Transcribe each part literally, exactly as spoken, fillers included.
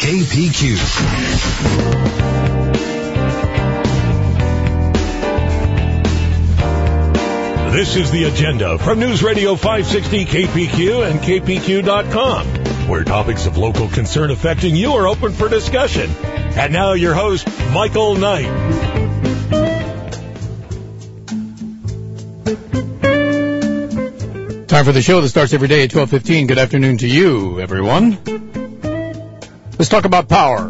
K P Q. This is The Agenda from News Radio five sixty K P Q and K P Q dot com, where topics of local concern affecting you are open for discussion. And now your host, Michael Knight. Time for the show that starts every day at twelve fifteen. Good afternoon to you, everyone. Let's talk about power.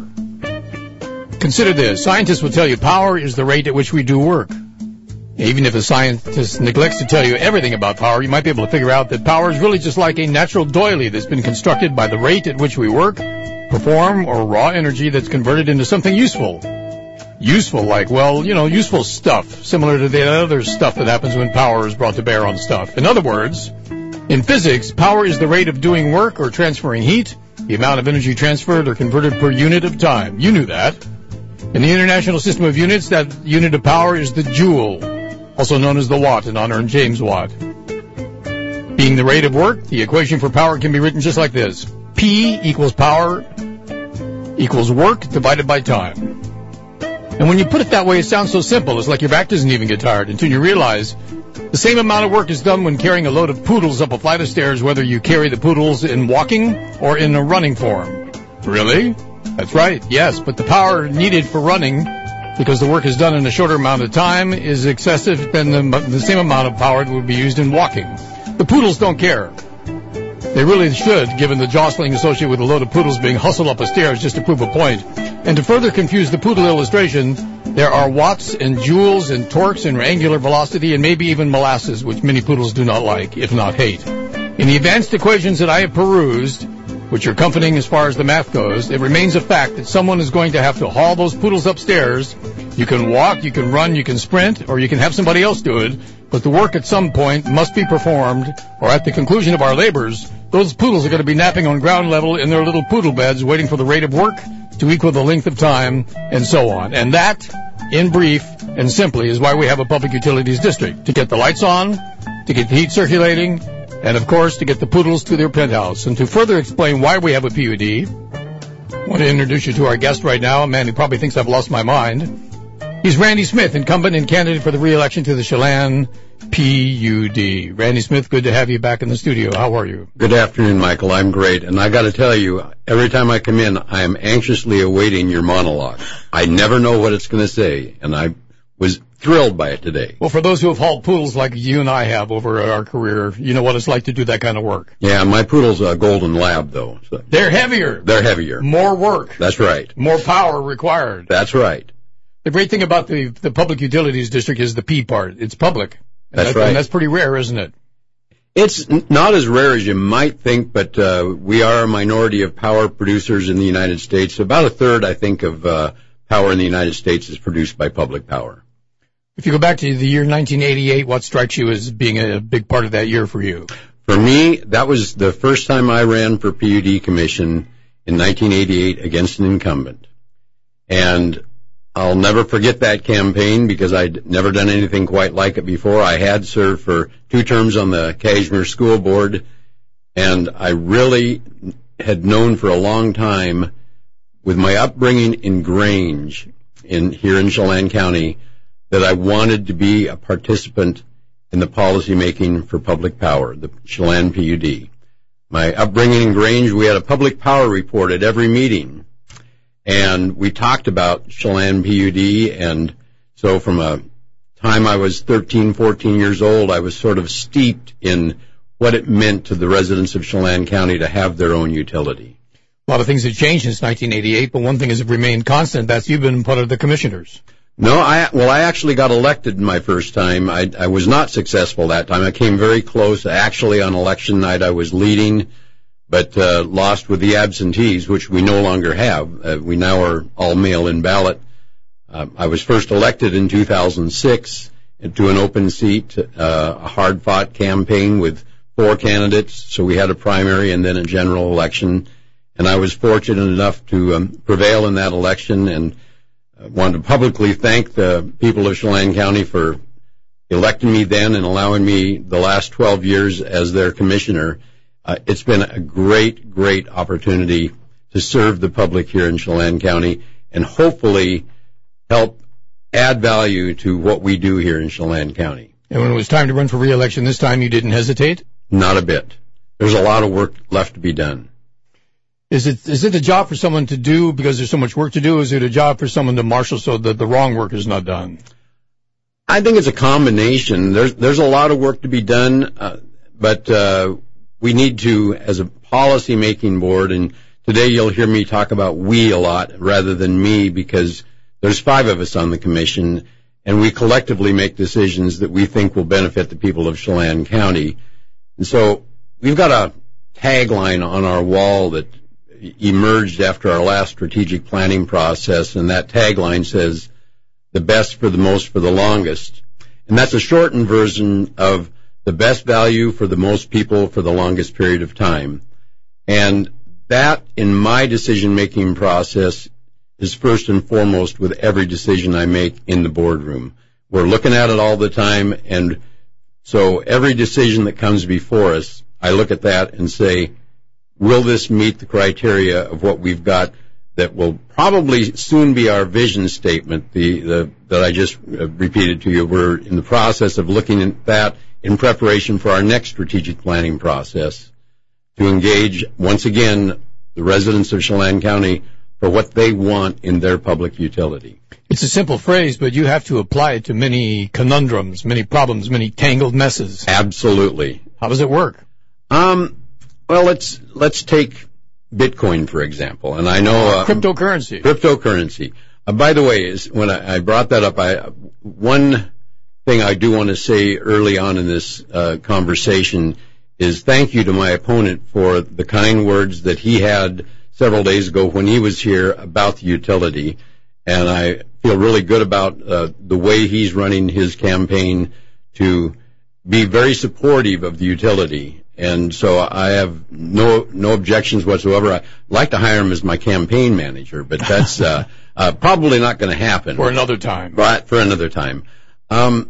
Consider this. Scientists will tell you power is the rate at which we do work. Even if a scientist neglects to tell you everything about power, you might be able to figure out that power is really just like a natural doily that's been constructed by the rate at which we work, perform, or raw energy that's converted into something useful. Useful like, well, you know, useful stuff, similar to the other stuff that happens when power is brought to bear on stuff. In other words, in physics, power is the rate of doing work or transferring heat, the amount of energy transferred or converted per unit of time. You knew that. In the International System of Units, that unit of power is the joule, also known as the watt, in honor of James Watt. Being the rate of work, the equation for power can be written just like this. P equals power equals work divided by time. And when you put it that way, it sounds so simple. It's like your back doesn't even get tired until you realize the same amount of work is done when carrying a load of poodles up a flight of stairs, whether you carry the poodles in walking or in a running form. Really? That's right, yes, but the power needed for running, because the work is done in a shorter amount of time, is excessive than the, the same amount of power that would be used in walking. The poodles don't care. They really should, given the jostling associated with a load of poodles being hustled up a stairs just to prove a point. And to further confuse the poodle illustration, there are watts and joules and torques and angular velocity and maybe even molasses, which many poodles do not like, if not hate. In the advanced equations that I have perused, which are comforting as far as the math goes, it remains a fact that someone is going to have to haul those poodles upstairs. You can walk, you can run, you can sprint, or you can have somebody else do it, but the work at some point must be performed, or at the conclusion of our labors, those poodles are going to be napping on ground level in their little poodle beds, waiting for the rate of work to equal the length of time, and so on. And that, in brief and simply, is why we have a public utilities district, to get the lights on, to get the heat circulating, and, of course, to get the poodles to their penthouse. And to further explain why we have a P U D, I want to introduce you to our guest right now, a man who probably thinks I've lost my mind. He's Randy Smith, incumbent and candidate for the re-election to the Chelan P U D. Randy Smith, good to have you back in the studio. How are you? Good afternoon, Michael. I'm great. And I got to tell you, every time I come in, I am anxiously awaiting your monologue. I never know what it's going to say, and I was thrilled by it today. Well, for those who have hauled poodles like you and I have over our career, you know what it's like to do that kind of work. Yeah, my poodle's a golden lab, though. So. They're heavier. They're heavier. More work. That's right. More power required. That's right. The great thing about the, the public utilities district is the P part. It's public. That's that, right. And that's pretty rare, isn't it? It's not as rare as you might think, but uh, we are a minority of power producers in the United States. About a third, I think, of uh, power in the United States is produced by public power. If you go back to the year nineteen eighty-eight, what strikes you as being a big part of that year for you? For me, that was the first time I ran for P U D commission in nineteen eighty-eight against an incumbent. And I'll never forget that campaign because I'd never done anything quite like it before. I had served for two terms on the Cashmere School Board, and I really had known for a long time, with my upbringing in Grange, in here in Chelan County, that I wanted to be a participant in the policy making for public power, the Chelan P U D. My upbringing in Grange, we had a public power report at every meeting. And we talked about Chelan P U D, and so from a time I was thirteen, fourteen years old, I was sort of steeped in what it meant to the residents of Chelan County to have their own utility. A lot of things have changed since nineteen eighty-eight, but one thing has remained constant. That's you've been part of the commissioners. No, I well, I actually got elected my first time. I, I was not successful that time. I came very close. Actually, on election night, I was leading, but uh, lost with the absentees, which we no longer have. Uh, we now are all mail-in ballot. Uh, I was first elected in two thousand six to an open seat, uh, a hard-fought campaign with four candidates. So we had a primary and then a general election, and I was fortunate enough to um, prevail in that election, and I wanted to publicly thank the people of Chelan County for electing me then and allowing me the last twelve years as their commissioner. Uh, it's been a great, great opportunity to serve the public here in Chelan County and hopefully help add value to what we do here in Chelan County. And when it was time to run for re-election this time, you didn't hesitate? Not a bit. There's a lot of work left to be done. Is it is it a job for someone to do because there's so much work to do? Or is it a job for someone to marshal so that the wrong work is not done? I think it's a combination. There's there's a lot of work to be done, uh, but uh, we need to, as a policy-making board, and today you'll hear me talk about we a lot rather than me because there's five of us on the commission, and we collectively make decisions that we think will benefit the people of Chelan County. And so we've got a tagline on our wall that emerged after our last strategic planning process, and that tagline says, the best for the most for the longest. And that's a shortened version of the best value for the most people for the longest period of time. And that, in my decision-making process, is first and foremost with every decision I make in the boardroom. We're looking at it all the time, and so every decision that comes before us, I look at that and say, will this meet the criteria of what we've got that will probably soon be our vision statement, the, the that I just repeated to you. We're in the process of looking at that in preparation for our next strategic planning process to engage, once again, the residents of Chelan County for what they want in their public utility. It's a simple phrase, but you have to apply it to many conundrums, many problems, many tangled messes. Absolutely. How does it work? Um, well, let's let's take Bitcoin, for example. And I know... Uh, cryptocurrency. Cryptocurrency. Uh, by the way, is when I, I brought that up, I one thing I do want to say early on in this uh, conversation is thank you to my opponent for the kind words that he had several days ago when he was here about the utility. And I feel really good about uh, the way he's running his campaign to be very supportive of the utility. And so I have no no objections whatsoever. I'd like to hire him as my campaign manager, but that's uh, uh, probably not going to happen. For another time. Right, for another time. Um,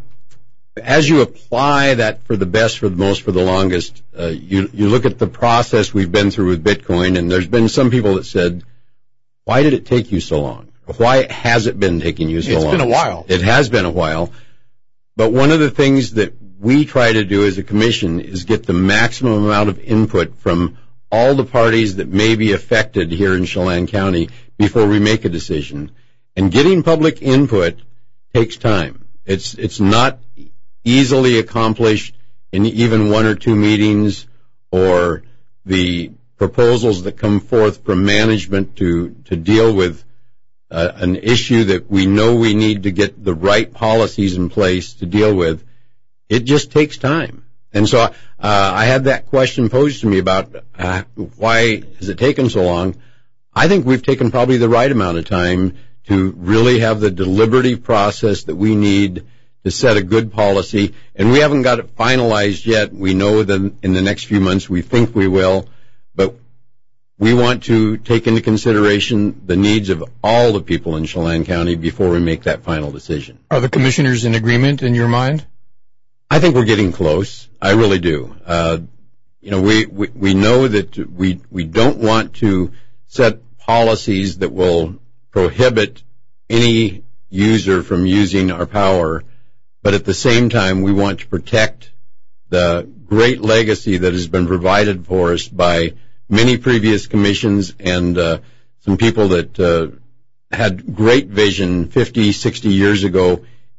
as you apply that for the best, for the most, for the longest, uh, you, you look at the process we've been through with Bitcoin, and there's been some people that said, why did it take you so long? Why has it been taking you so it's long? It's been a while. It has been a while. But one of the things that we try to do as a commission is get the maximum amount of input from all the parties that may be affected here in Chelan County before we make a decision. And getting public input takes time. It's it's not easily accomplished in even one or two meetings, or the proposals that come forth from management to, to deal with uh, an issue that we know we need to get the right policies in place to deal with. It just takes time. And so uh, I had that question posed to me about uh, why has it taken so long. I think we've taken probably the right amount of time to really have the deliberative process that we need to set a good policy. And we haven't got it finalized yet. We know that in the next few months we think we will. But we want to take into consideration the needs of all the people in Chelan County before we make that final decision. Are the commissioners in agreement in your mind? I think we're getting close. I really do. Uh, you know, we, we, we know that we, we don't want to set policies that will prohibit any user from using our power, but at the same time, we want to protect the great legacy that has been provided for us by many previous commissions and uh, some people that uh, had great vision fifty, sixty years ago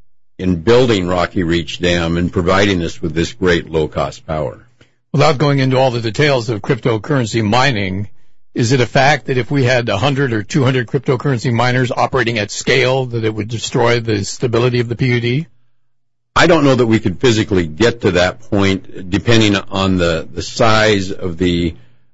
in building Rocky Reach Dam and providing us with this great low-cost power. Without going into all the details of cryptocurrency mining, is it a fact that if we had one hundred or two hundred cryptocurrency miners operating at scale, that it would destroy the stability of the P U D? I don't know that we could physically get to that point, depending on the, the size of the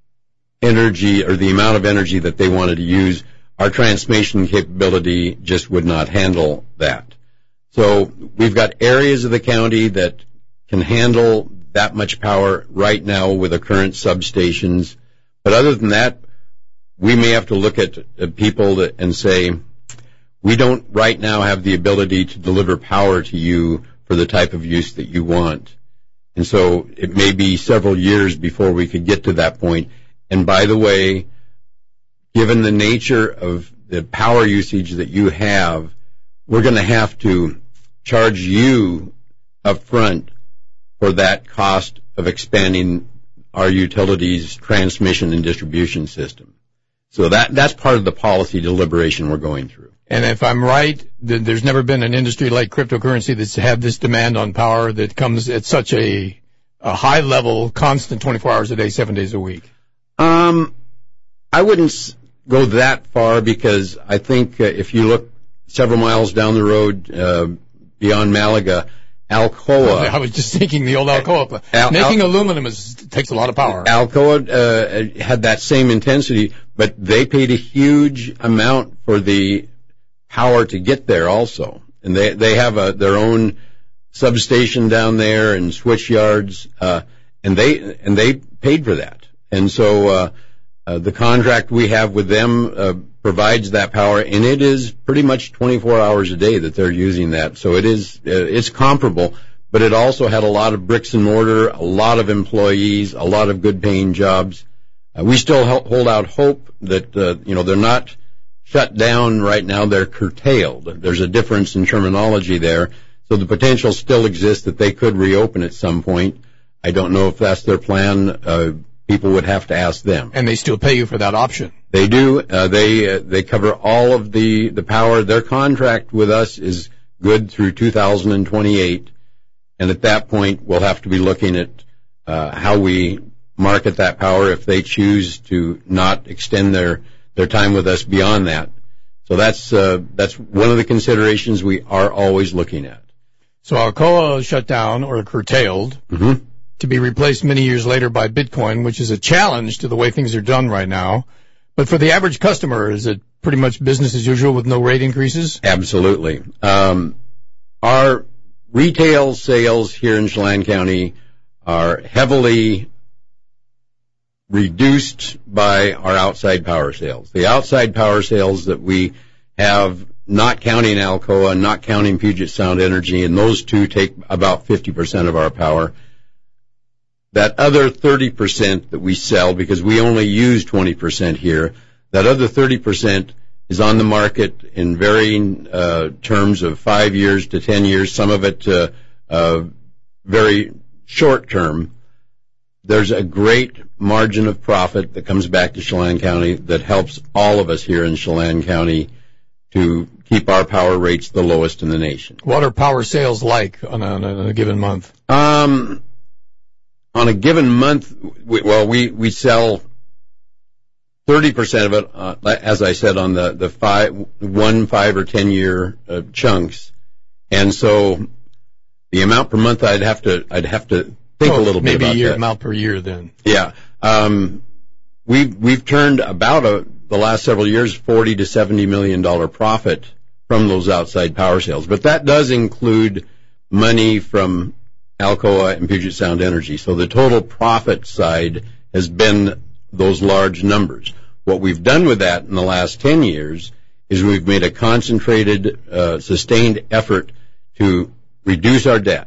energy or the amount of energy that they wanted to use. Our transmission capability just would not handle that. So we've got areas of the county that can handle that much power right now with the current substations. But other than that, we may have to look at uh, people that, and say, we don't right now have the ability to deliver power to you for the type of use that you want. And so it may be several years before we could get to that point. And by the way, given the nature of the power usage that you have, we're going to have to charge you up front for that cost of expanding our utilities transmission and distribution system. So that that's part of the policy deliberation we're going through. And if I'm right, th- there's never been an industry like cryptocurrency that's had this demand on power that comes at such a, a high level, constant twenty-four hours a day, seven days a week. Um, I wouldn't go that far, because I think uh, if you look several miles down the road uh, beyond Malaga, Alcoa. I was just thinking the old Alcoa. Al- Making Al- aluminum is, takes a lot of power. Alcoa uh, had that same intensity, but they paid a huge amount for the power to get there also. And they, they have a, their own substation down there and switch yards, uh, and they, and they paid for that. And so, uh, uh, the contract we have with them, uh, provides that power, and it is pretty much twenty-four hours a day that they're using that. So it is, uh, it's comparable, but it also had a lot of bricks and mortar, a lot of employees, a lot of good paying jobs. Uh, we still help hold out hope that, uh, you know, they're not shut down right now, they're curtailed. There's a difference in terminology there. So the potential still exists that they could reopen at some point. I don't know if that's their plan. Uh, people would have to ask them. And they still pay you for that option. They do. Uh, they uh, they cover all of the, the power. Their contract with us is good through two thousand twenty-eight, and at that point we'll have to be looking at uh, how we market that power if they choose to not extend their, their time with us beyond that. So that's uh, that's one of the considerations we are always looking at. So Alcoa shut down or curtailed. Mm-hmm. To be replaced many years later by Bitcoin, which is a challenge to the way things are done right now. But for the average customer, is it pretty much business as usual with no rate increases? Absolutely. Um, our retail sales here in Chelan County are heavily reduced by our outside power sales. The outside power sales that we have, not counting Alcoa, not counting Puget Sound Energy, and those two take about fifty percent of our power. That other thirty percent that we sell, because we only use twenty percent here, that other thirty percent is on the market in varying uh, terms of five years to ten years, some of it uh, uh, very short term. There's a great margin of profit that comes back to Chelan County that helps all of us here in Chelan County to keep our power rates the lowest in the nation. What are power sales like on a, on a given month? Um... On a given month, we, well, we, we sell thirty percent of it, uh, as I said, on the, the five, one, five, or ten year uh, chunks. And so the amount per month, I'd have to, I'd have to think oh, a little bit about that. Maybe a amount per year then. Yeah. Um, we've, we've turned about a, the last several years, forty to seventy million dollar profit from those outside power sales. But that does include money from Alcoa and Puget Sound Energy. So the total profit side has been those large numbers. What we've done with that in the last ten years is we've made a concentrated, uh, sustained effort to reduce our debt.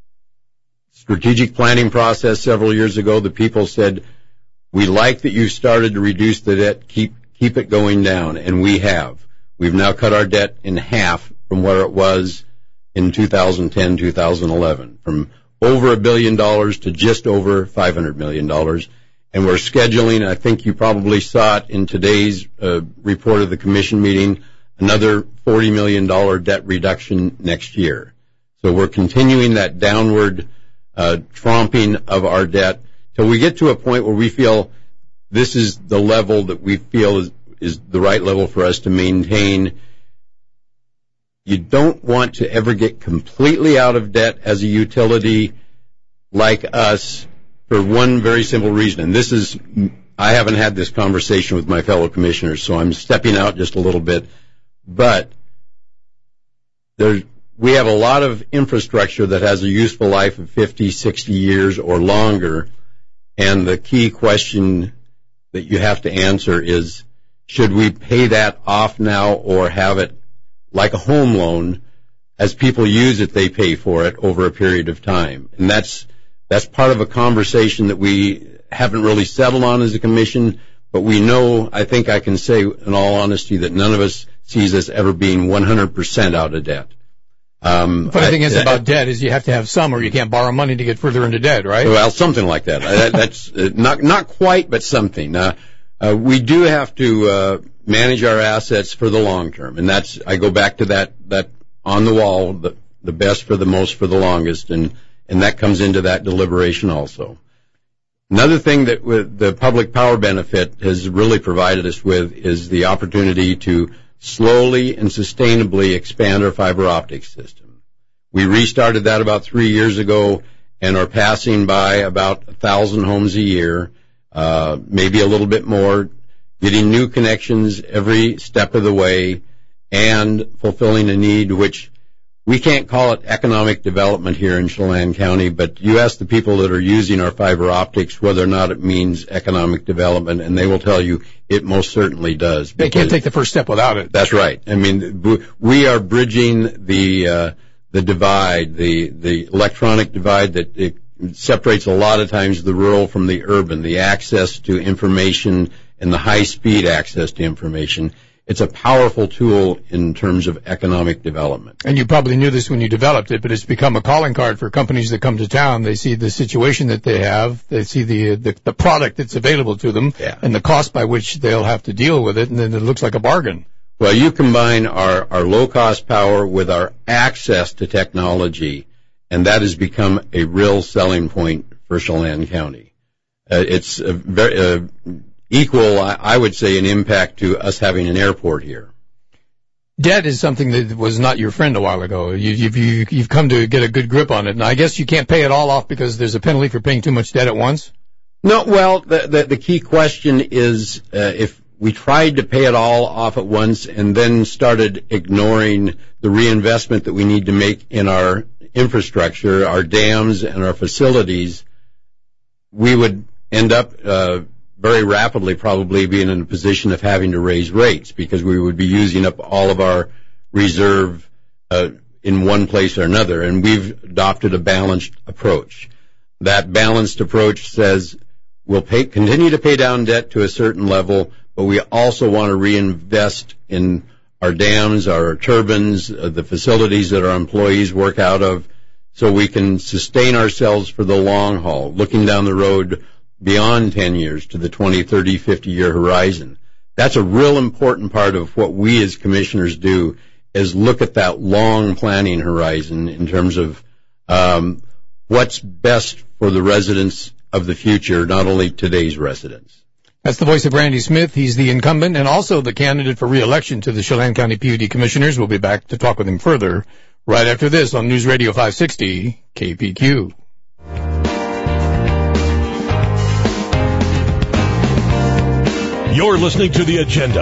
Strategic planning process several years ago, the people said, we like that you started to reduce the debt, keep, keep it going down, and we have. We've now cut our debt in half from where it was in two thousand ten, two thousand eleven, from over a billion dollars to just over five hundred million dollars. And we're scheduling, I think you probably saw it in today's uh, report of the commission meeting, another forty million dollars debt reduction next year. So we're continuing that downward uh, tromping of our debt till we get to a point where we feel this is the level that we feel is, is the right level for us to maintain. You don't want to ever get completely out of debt as a utility like us for one very simple reason. And this is, I haven't had this conversation with my fellow commissioners, so I'm stepping out just a little bit. But there, we have a lot of infrastructure that has a useful life of fifty, sixty years or longer. And the key question that you have to answer is, should we pay that off now or have it like a home loan? As people use it, they pay for it over a period of time. And that's, that's part of a conversation that we haven't really settled on as a commission, but we know, I think I can say in all honesty, that none of us sees us ever being one hundred percent out of debt. Um, the funny I, thing is I, about debt is you have to have some, or you can't borrow money to get further into debt, right? Well, something like that. that that's uh, not not quite, but something. Uh, uh, we do have to uh, manage our assets for the long term, and that's I go back to that that on the wall, the the best for the most for the longest, and and that comes into that deliberation also. Another thing that with the public power benefit has really provided us with is the opportunity to slowly and sustainably expand our fiber optic system. We restarted that about three years ago and are passing by about a thousand homes a year, uh, maybe a little bit more, getting new connections every step of the way and fulfilling a need which we can't call it economic development here in Chelan County, but you ask the people that are using our fiber optics whether or not it means economic development, and they will tell you it most certainly does. They can't take the first step without it. That's right. I mean, we are bridging the uh, the divide, the the electronic divide that it separates a lot of times the rural from the urban, the access to information and the high-speed access to information. It's a powerful tool in terms of economic development. And you probably knew this when you developed it, but it's become a calling card for companies that come to town. They see the situation that they have, they see the the, the product that's available to them, yeah. and the cost by which they'll have to deal with it, and then it looks like a bargain. Well, you combine our, our low-cost power with our access to technology, and that has become a real selling point for Chelan County. Uh, it's a very... Uh, equal, I would say, an impact to us having an airport here. Debt is something that was not your friend a while ago. You, you've, you, you've come to get a good grip on it. And I guess you can't pay it all off because there's a penalty for paying too much debt at once? No, well, the, the, the key question is uh, if we tried to pay it all off at once and then started ignoring the reinvestment that we need to make in our infrastructure, our dams, and our facilities, we would end up uh very rapidly probably being in a position of having to raise rates because we would be using up all of our reserve uh, in one place or another, and we've adopted a balanced approach. That balanced approach says we'll pay, continue to pay down debt to a certain level, but we also want to reinvest in our dams, our turbines, uh, the facilities that our employees work out of, so we can sustain ourselves for the long haul, looking down the road beyond ten years to the twenty, thirty, fifty-year horizon. That's a real important part of what we as commissioners do, is look at that long planning horizon in terms of um, what's best for the residents of the future, not only today's residents. That's the voice of Randy Smith. He's the incumbent and also the candidate for re-election to the Chelan County P U D Commissioners. We'll be back to talk with him further right after this on News Radio five sixty K P Q. You're listening to The Agenda.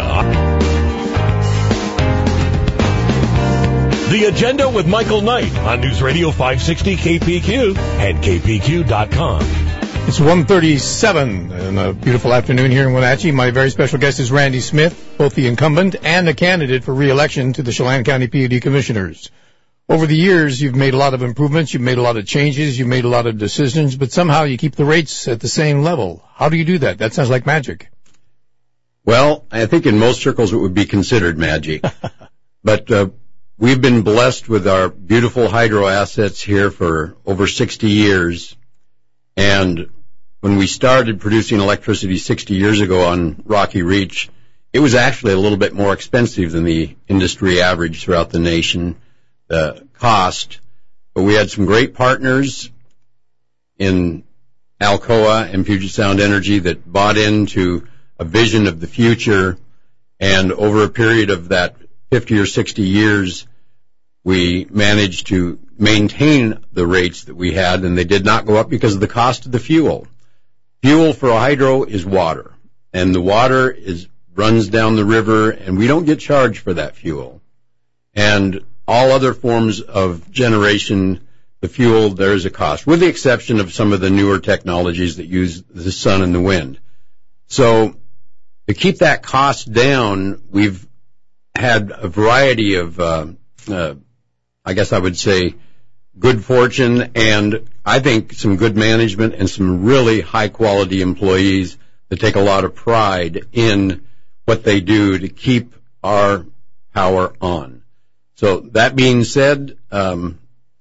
The Agenda with Michael Knight on News Radio five sixty K P Q and K P Q dot com. It's one thirty-seven and a beautiful afternoon here in Wenatchee. My very special guest is Randy Smith, both the incumbent and a candidate for re-election to the Chelan County P U D Commissioners. Over the years, you've made a lot of improvements, you've made a lot of changes, you've made a lot of decisions, but somehow you keep the rates at the same level. How do you do that? That sounds like magic. Well, I think in most circles it would be considered magic. But uh, we've been blessed with our beautiful hydro assets here for over sixty years. And when we started producing electricity sixty years ago on Rocky Reach, it was actually a little bit more expensive than the industry average throughout the nation, the cost. But we had some great partners in Alcoa and Puget Sound Energy that bought into a vision of the future, and over a period of that fifty or sixty years, we managed to maintain the rates that we had, and they did not go up because of the cost of the fuel. Fuel for a hydro is water, and the water is runs down the river, and we don't get charged for that fuel. And all other forms of generation, the fuel, there is a cost, with the exception of some of the newer technologies that use the sun and the wind. So to keep that cost down, we've had a variety of, uh, uh, I guess I would say, good fortune and I think some good management and some really high-quality employees that take a lot of pride in what they do to keep our power on. So that being said, um,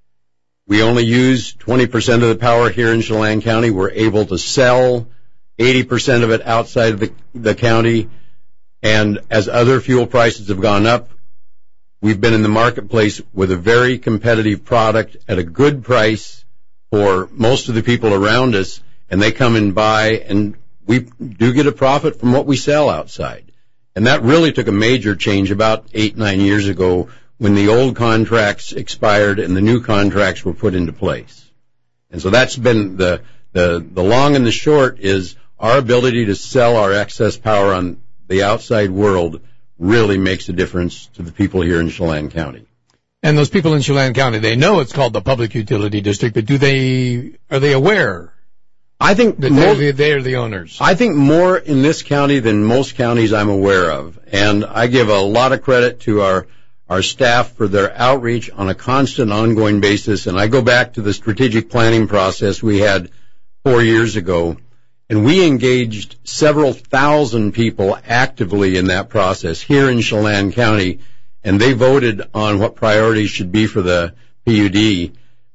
we only use twenty percent of the power here in Chelan County. We're able to sell eighty percent of it outside of the, the county. And as other fuel prices have gone up, we've been in the marketplace with a very competitive product at a good price for most of the people around us, and they come and buy, and we do get a profit from what we sell outside. And that really took a major change about eight, nine years ago when the old contracts expired and the new contracts were put into place. And so that's been the, the, the long and the short is our ability to sell our excess power on the outside world really makes a difference to the people here in Chelan County. And those people in Chelan County, they know it's called the Public Utility District, but do they, are they aware? I think that most, they're, they're the owners. I think more in this county than most counties I'm aware of. And I give a lot of credit to our, our staff for their outreach on a constant, ongoing basis. And I go back to the strategic planning process we had four years ago. And we engaged several thousand people actively in that process here in Chelan County, and they voted on what priorities should be for the P U D.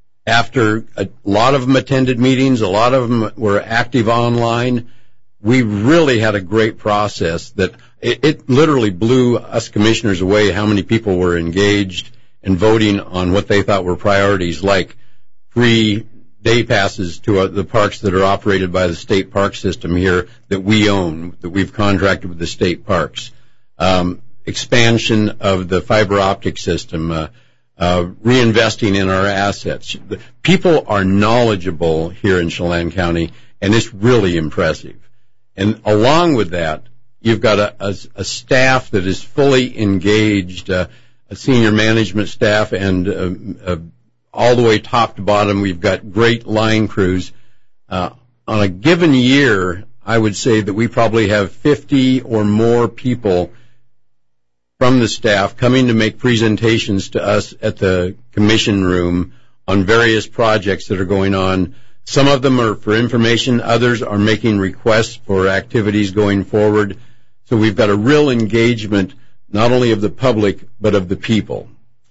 After a lot of them attended meetings, a lot of them were active online, we really had a great process that it, it literally blew us commissioners away how many people were engaged and voting on what they thought were priorities, like free day passes to uh, the parks that are operated by the state park system here that we own, that we've contracted with the state parks, um, expansion of the fiber optic system, uh, uh, reinvesting in our assets. The people are knowledgeable here in Chelan County, and it's really impressive. And along with that, you've got a, a, a staff that is fully engaged, uh, a senior management staff, and uh, uh, all the way top to bottom, we've got great line crews. Uh, on a given year, I would say that we probably have fifty or more people from the staff coming to make presentations to us at the commission room on various projects that are going on. Some of them are for information. Others are making requests for activities going forward. So we've got a real engagement, not only of the public, but of the people.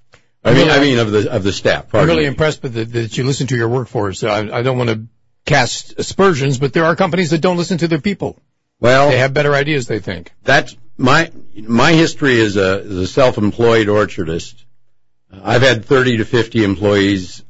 I mean, I mean of the of the staff. I'm really me. impressed with the, that you listen to your workforce. I, I don't want to cast aspersions, but there are companies that don't listen to their people. Well, they have better ideas, they think. That's my my history as a as a self-employed orchardist. I've had thirty to fifty employees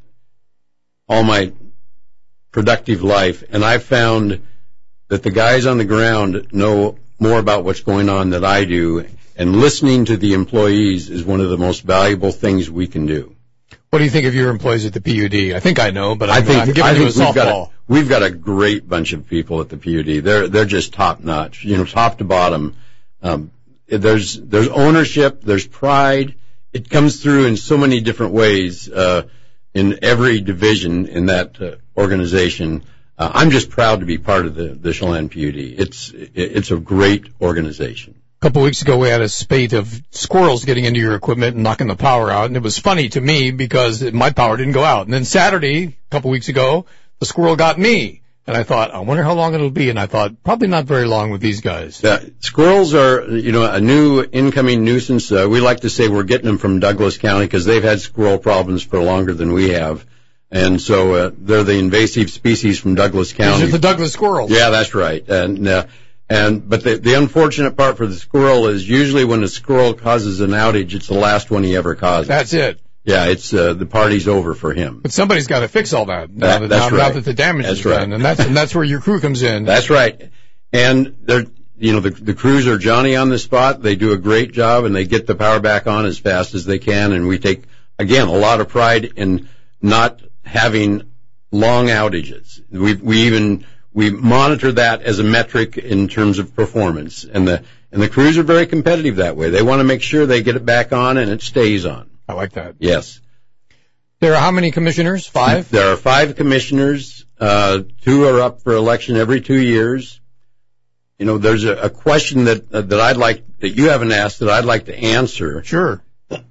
all my productive life, and I've found that the guys on the ground know more about what's going on than I do. And listening to the employees is one of the most valuable things we can do. What do you think of your employees at the P U D? I think I know, but I'm, I think, I'm giving I you a think we've got softball. a, we've got a great bunch of people at the P U D. They're they're just top notch, you know, top to bottom. Um, there's there's ownership, there's pride. It comes through in so many different ways uh, in every division in that uh, organization. Uh, I'm just proud to be part of the the Chelan P U D. It's it, it's a great organization. A couple of weeks ago, we had a spate of squirrels getting into your equipment and knocking the power out, and it was funny to me because my power didn't go out. And then Saturday, a couple of weeks ago, the squirrel got me, and I thought, I wonder how long it'll be. And I thought, probably not very long with these guys. Uh, squirrels are, you know, a new incoming nuisance. Uh, we like to say we're getting them from Douglas County because they've had squirrel problems for longer than we have. And so uh, they're the invasive species from Douglas County. These are the Douglas squirrels. Yeah, that's right. And uh, And, but the, the unfortunate part for the squirrel is usually when a squirrel causes an outage, it's the last one he ever causes. That's it. Yeah, it's, uh, the party's over for him. But somebody's got to fix all that. Now That- that, that's now, right. now that the damage That's is right. done. And that's, and that's where your crew comes in. That's right. And they're, you know, the, the crews are Johnny on the spot. They do a great job and they get the power back on as fast as they can. And we take, again, a lot of pride in not having long outages. We, we even, we monitor that as a metric in terms of performance, and the and the crews are very competitive that way. They want to make sure they get it back on and it stays on. I like that. Yes. There are how many commissioners? Five? There are five commissioners. Uh, two are up for election every two years. You know, there's a, a question that uh, that I'd like that you haven't asked that I'd like to answer. Sure.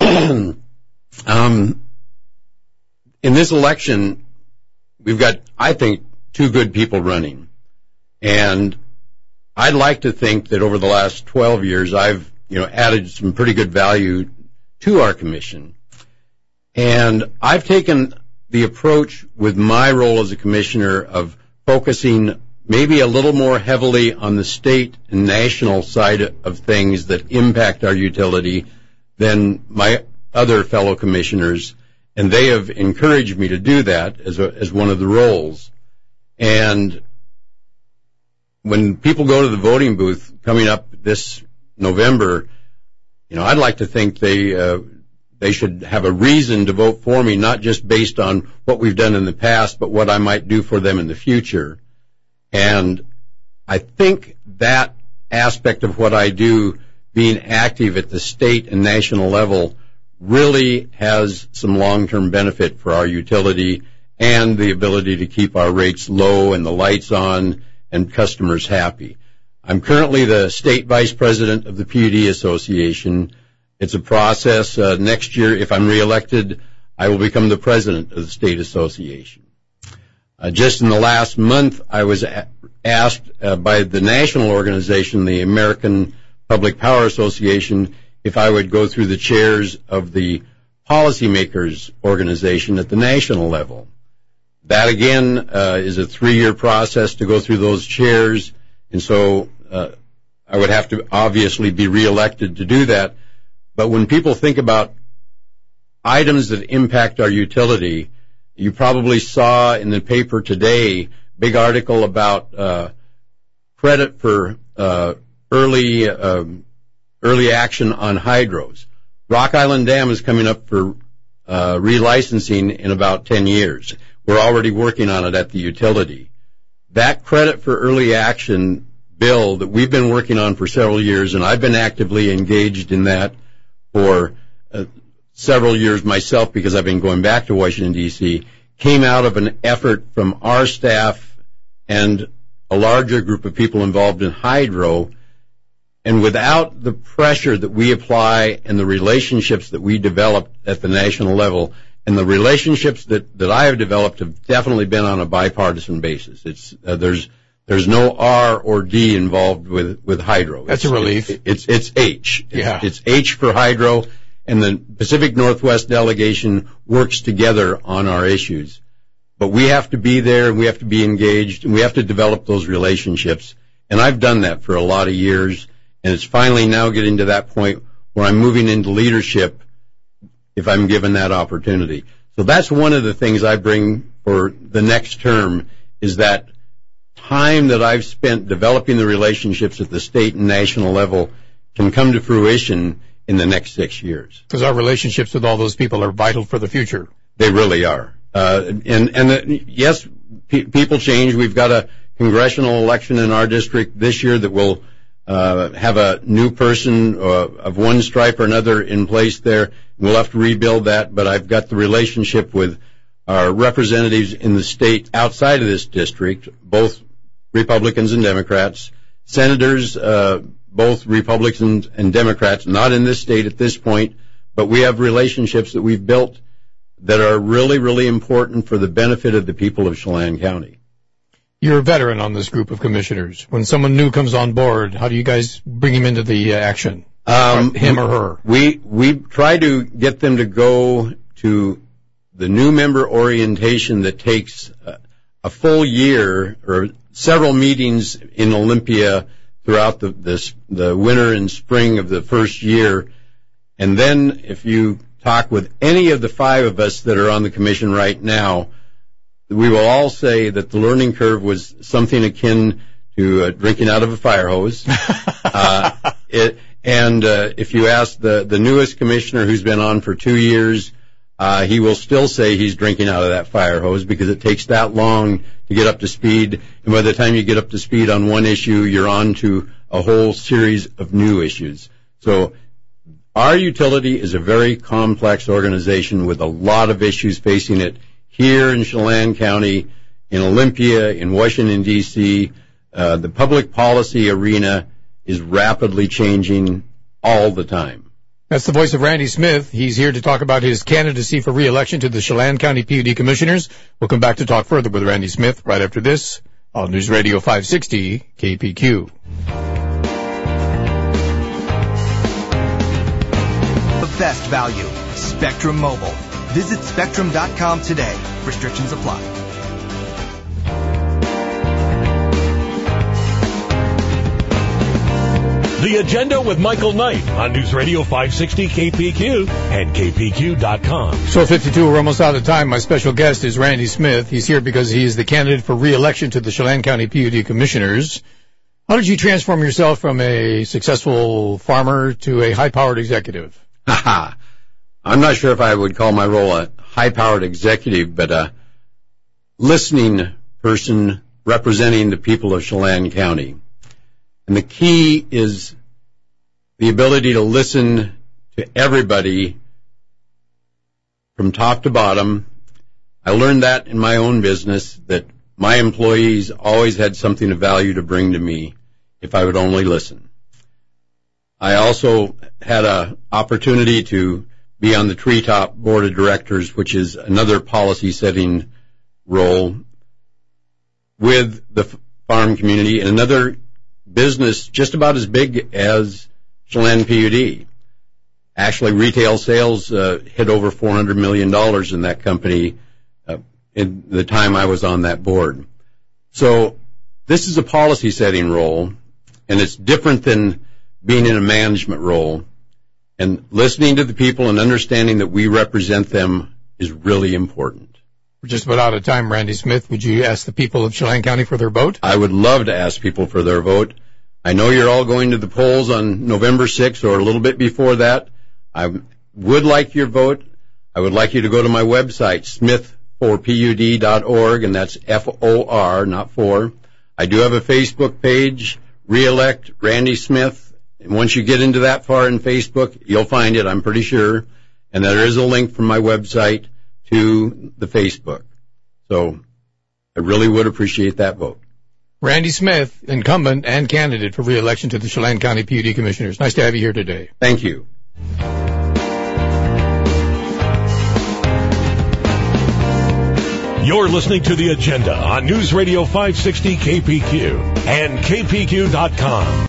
um, in this election, we've got, I think, two good people running. And I'd like to think that over the last twelve years, I've, you know, added some pretty good value to our commission. And I've taken the approach with my role as a commissioner of focusing maybe a little more heavily on the state and national side of things that impact our utility than my other fellow commissioners. And they have encouraged me to do that as a, as one of the roles. And when people go to the voting booth coming up this November, you know, I'd like to think they uh, they should have a reason to vote for me, not just based on what we've done in the past, but what I might do for them in the future. And I think that aspect of what I do, being active at the state and national level, really has some long-term benefit for our utility and the ability to keep our rates low and the lights on and customers happy. I'm currently the state vice president of the P U D Association. It's a process. Uh, next year, if I'm reelected, I will become the president of the state association. Uh, just in the last month, I was a- asked uh, by the national organization, the American Public Power Association, if I would go through the chairs of the policymakers organization at the national level. That, again, uh, is a three-year process to go through those chairs, and so uh, I would have to obviously be reelected to do that. But when people think about items that impact our utility, you probably saw in the paper today big article about uh, credit for uh, early uh, early action on hydros. Rock Island Dam is coming up for uh, relicensing in about ten years. We're already working on it at the utility. That credit for early action bill that we've been working on for several years, and I've been actively engaged in that for uh, several years myself because I've been going back to Washington, D C, came out of an effort from our staff and a larger group of people involved in hydro. And without the pressure that we apply and the relationships that we developed at the national level, and the relationships that, that I have developed have definitely been on a bipartisan basis. It's uh, there's there's no R or D involved with, with hydro. That's it's, a relief. It, it's it's H. Yeah. It's, it's H for hydro, and the Pacific Northwest delegation works together on our issues. But we have to be there, and we have to be engaged, and we have to develop those relationships. And I've done that for a lot of years, and it's finally now getting to that point where I'm moving into leadership if I'm given that opportunity. So that's one of the things I bring for the next term, is that time that I've spent developing the relationships at the state and national level can come to fruition in the next six years. Because our relationships with all those people are vital for the future. They really are. Uh, and, and the, yes, pe- people change. We've got a congressional election in our district this year that will uh, have a new person uh, of one stripe or another in place there. We'll have to rebuild that, but I've got the relationship with our representatives in the state outside of this district, both Republicans and Democrats, senators, uh, both Republicans and Democrats, not in this state at this point, but we have relationships that we've built that are really, really important for the benefit of the people of Chelan County. You're a veteran on this group of commissioners. When someone new comes on board, how do you guys bring him into the uh, action? Um, or him or her? We, we try to get them to go to the new member orientation that takes a, a full year or several meetings in Olympia throughout the, this, the winter and spring of the first year. And then if you talk with any of the five of us that are on the commission right now, we will all say that the learning curve was something akin to uh, drinking out of a fire hose. uh, it, and uh, if you ask the, the newest commissioner who's been on for two years, uh, he will still say he's drinking out of that fire hose because it takes that long to get up to speed. And by the time you get up to speed on one issue, you're on to a whole series of new issues. So our utility is a very complex organization with a lot of issues facing it here in Chelan County, in Olympia, in Washington, D C. Uh, the public policy arena is rapidly changing all the time. That's the voice of Randy Smith. He's here to talk about his candidacy for re-election to the Chelan County P U D Commissioners. We'll come back to talk further with Randy Smith right after this on News Radio five sixty K P Q. The best value, Spectrum Mobile. Visit Spectrum dot com today. Restrictions apply. The Agenda with Michael Knight on News Radio five sixty K P Q and K P Q dot com. So fifty-two, we're almost out of time. My special guest is Randy Smith. He's here because he is the candidate for re-election to the Chelan County P U D Commissioners. How did you transform yourself from a successful farmer to a high-powered executive? I'm not sure if I would call my role a high-powered executive, but a listening person representing the people of Chelan County. And the key is the ability to listen to everybody from top to bottom. I learned that in my own business, that my employees always had something of value to bring to me if I would only listen. I also had an opportunity to be on the Treetop Board of Directors, which is another policy-setting role with the farm community, and another business just about as big as Chelan P U D. Actually, retail sales uh, hit over four hundred million dollars in that company uh, in the time I was on that board. So this is a policy-setting role, and it's different than being in a management role. And listening to the people and understanding that we represent them is really important. We're just about out of time, Randy Smith. Would you ask the people of Chelan County for their vote? I would love to ask people for their vote. I know you're all going to the polls on November sixth or a little bit before that. I would like your vote. I would like you to go to my website, smith for P U D dot org, and that's F O R, not for. I do have a Facebook page, Re-elect Randy Smith. And once you get into that far in Facebook, you'll find it, I'm pretty sure. And there is a link from my website to the Facebook. So I really would appreciate that vote. Randy Smith, incumbent and candidate for re-election to the Chelan County P U D Commissioners. Nice to have you here today. Thank you. You're listening to The Agenda on News Radio five sixty K P Q and K P Q dot com.